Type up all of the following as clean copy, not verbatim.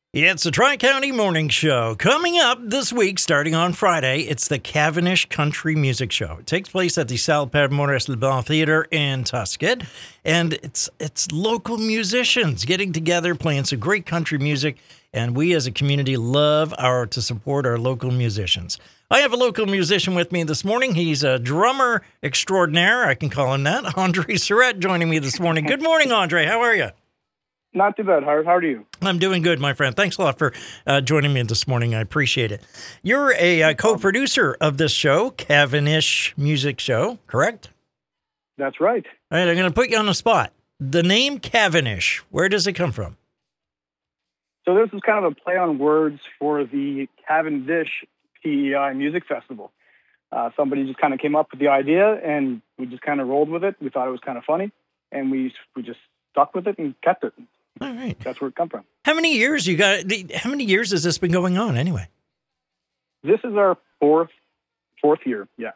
Yeah, it's the Tri-County Morning Show. Coming up this week, starting on Friday, it's the Cavendish Country Music Show. It takes place at the Salle Père Maurice Leblanc Theatre in Tuscany, and it's local musicians getting together, playing some great country music, and we as a community love to support our local musicians. I have a local musician with me this morning. He's a drummer extraordinaire, I can call him that. Andre Surratt joining me this morning. Good morning, Andre. How are you? Not too bad, Howard. How are you? I'm doing good, my friend. Thanks a lot for joining me this morning. I appreciate it. You're a co-producer of this show, Cavendish Music Show, correct? That's right. All right, I'm going to put you on the spot. The name Cavendish, where does it come from? So this is kind of a play on words for the Cavendish PEI Music Festival. Somebody just kind of came up with the idea, and we just kind of rolled with it. We thought it was kind of funny, and we just stuck with it and kept it. All right. That's where it come from. How many years How many years has this been going on anyway? This is our fourth year. Yeah.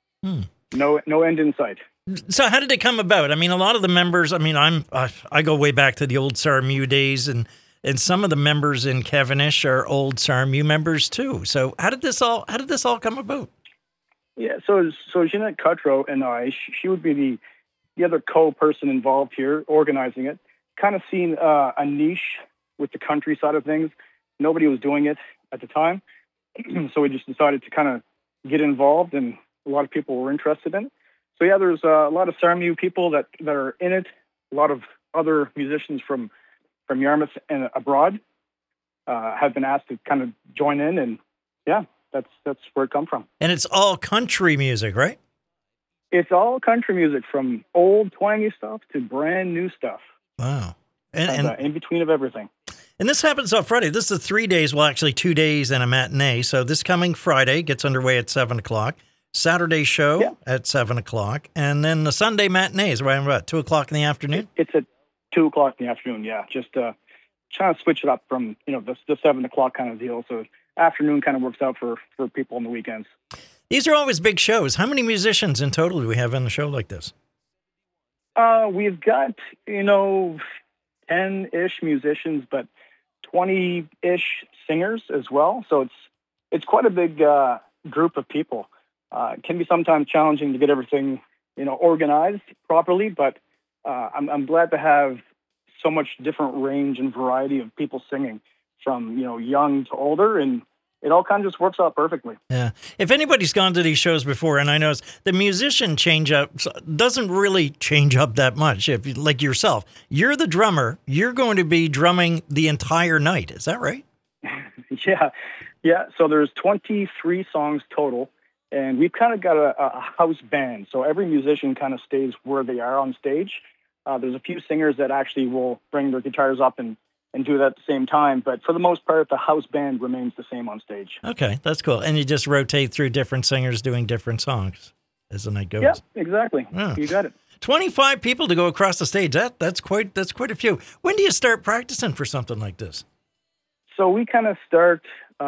No end in sight. So how did it come about? I mean, a lot of the members. I mean, I go way back to the old SARMU days, and some of the members in Cavendish are old SARMU members too. So how did this all come about? Yeah. So Jeanette Cutro and I, she would be the other co-person involved here, organizing it. Kind of seen a niche with the country side of things. Nobody was doing it at the time. So we just decided to kind of get involved, and a lot of people were interested in it. So yeah, there's a lot of SARMU people that are in it, a lot of other musicians from Yarmouth and abroad have been asked to kind of join in, and yeah, that's where it comes from. And it's all country music, right? It's all country music, from old twangy stuff to brand new stuff. Wow. And in between of everything. And this happens on Friday. This is 3 days, well, actually 2 days and a matinee. So this coming Friday gets underway at 7 o'clock. Saturday show at 7 o'clock. And then the Sunday matinee is around, what, 2 o'clock in the afternoon? It's at 2 o'clock in the afternoon, yeah. Just trying to switch it up from, the 7 o'clock kind of deal. So afternoon kind of works out for people on the weekends. These are always big shows. How many musicians in total do we have on a show like this? We've got, 10-ish musicians, but 20-ish singers as well. So it's quite a big group of people. It can be sometimes challenging to get everything, organized properly, but I'm glad to have so much different range and variety of people singing, from, young to older, and it all kind of just works out perfectly. Yeah. If anybody's gone to these shows before, and I know the musician change-up doesn't really change up that much. If, like yourself, you're the drummer, you're going to be drumming the entire night. Is that right? Yeah. So there's 23 songs total, and we've kind of got a house band. So every musician kind of stays where they are on stage. There's a few singers that actually will bring their guitars up and do that at the same time. But for the most part, the house band remains the same on stage. Okay, that's cool. And you just rotate through different singers doing different songs as the night goes. Yeah, exactly. Oh. You got it. 25 people to go across the stage. That's quite a few. When do you start practicing for something like this? So we kind of start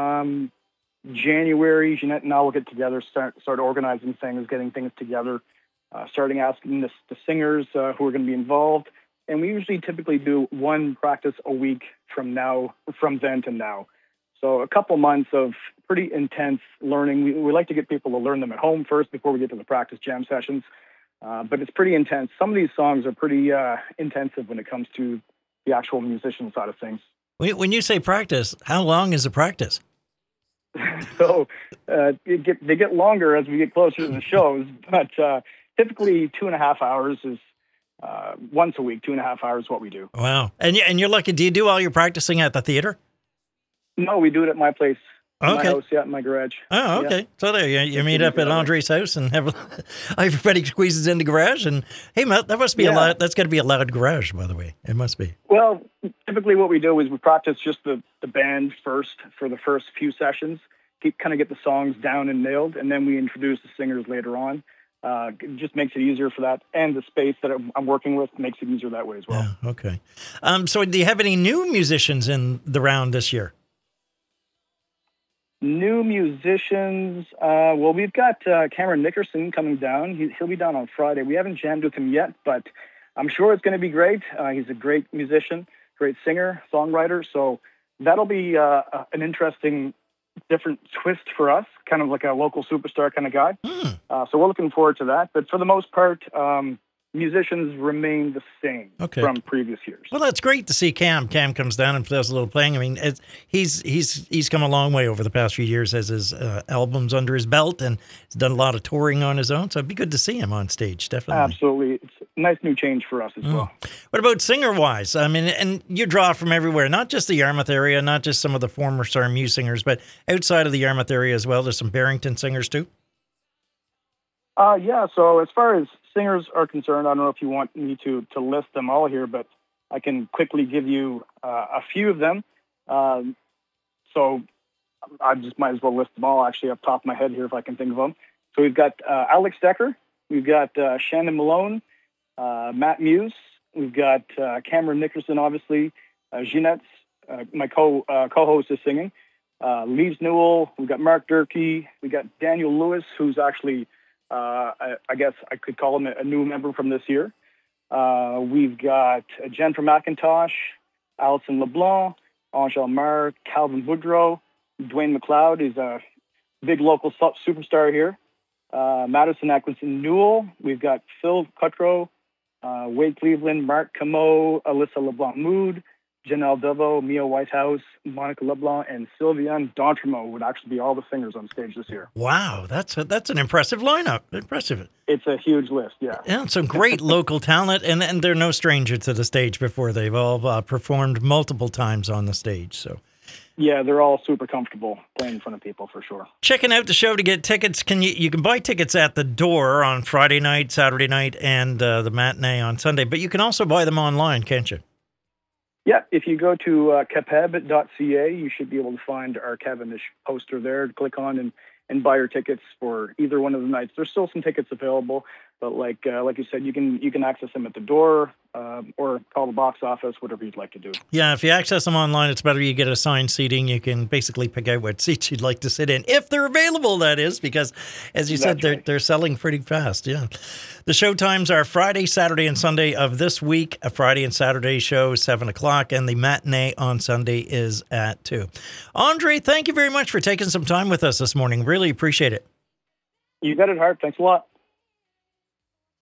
January. Jeanette and I will get together, start organizing things, getting things together, starting asking the singers who are going to be involved. And we usually typically do one practice a week from then to now. So a couple months of pretty intense learning. We like to get people to learn them at home first before we get to the practice jam sessions. But it's pretty intense. Some of these songs are pretty intensive when it comes to the actual musician side of things. When you say practice, how long is the practice? So they get longer as we get closer to the shows, but typically 2.5 hours is once a week. 2.5 hours is what we do. Wow. And you're lucky. Do you do all your practicing at the theater? No, we do it at my place. Okay. My house, in my garage. Oh, okay. Yeah. So there you meet up at Andre's house and everybody squeezes in the garage. And hey, Matt, that must be a loud. That's got to be a loud garage, by the way. It must be. Well, typically what we do is we practice just the band first for the first few sessions. Kind of get the songs down and nailed, and then we introduce the singers later on. It just makes it easier for that, and the space that I'm working with makes it easier that way as well. Yeah, okay. So do you have any new musicians in the round this year? New musicians, well, we've got Cameron Nickerson coming down. He'll be down on Friday. We haven't jammed with him yet, but I'm sure it's going to be great. He's a great musician, great singer, songwriter, so that'll be an interesting, different twist for us, kind of like a local superstar kind of guy. So we're looking forward to that. But for the most part, musicians remain the same from previous years. Well, that's great to see Cam. Cam comes down and does a little playing. I mean, he's come a long way over the past few years as his albums under his belt, and he's done a lot of touring on his own. So it'd be good to see him on stage, definitely. Absolutely. It's a nice new change for us as well. What about singer-wise? I mean, and you draw from everywhere, not just the Yarmouth area, not just some of the former Star Muse singers, but outside of the Yarmouth area as well. There's some Barrington singers too? Yeah, so as far as singers are concerned, I don't know if you want me to list them all here, but I can quickly give you a few of them. So I just might as well list them all, actually, off the top of my head here, if I can think of them. So we've got Alex Decker, we've got Shannon Malone, Matt Muse, we've got Cameron Nickerson, obviously, Jeanette's, my co-host is singing, Leaves Newell, we've got Mark Durkee, we've got Daniel Lewis, who's actually I guess I could call him a new member from this year. We've got Jennifer McIntosh, Alison LeBlanc, Angel Mar, Calvin Boudreau, Dwayne McLeod is a big local superstar here. Madison Atkinson Newell. We've got Phil Cutro, Wade Cleveland, Mark Camo, Alyssa LeBlanc Mood, Janelle Devo, Mia Whitehouse, Monica LeBlanc, and Sylviane D'Entremont would actually be all the singers on stage this year. Wow, that's an impressive lineup. Impressive. It's a huge list, yeah. Yeah, some great local talent, and they're no stranger to the stage before. They've all performed multiple times on the stage, so. Yeah, they're all super comfortable playing in front of people, for sure. Checking out the show to get tickets, you can buy tickets at the door on Friday night, Saturday night, and the matinee on Sunday, but you can also buy them online, can't you? Yeah, if you go to capeb.ca, you should be able to find our Cavendish poster there to click on and buy your tickets for either one of the nights. There's still some tickets available, but like you said, you can access them at the door or call the box office, whatever you'd like to do. Yeah, if you access them online, it's better you get assigned seating. You can basically pick out what seats you'd like to sit in, if they're available, that is, because as you said, they're selling pretty fast. Yeah. The show times are Friday, Saturday, and Sunday of this week. A Friday and Saturday show, 7 o'clock, and the matinee on Sunday is at 2. Andre, thank you very much for taking some time with us this morning. Really appreciate it. You got it, Hart. Thanks a lot.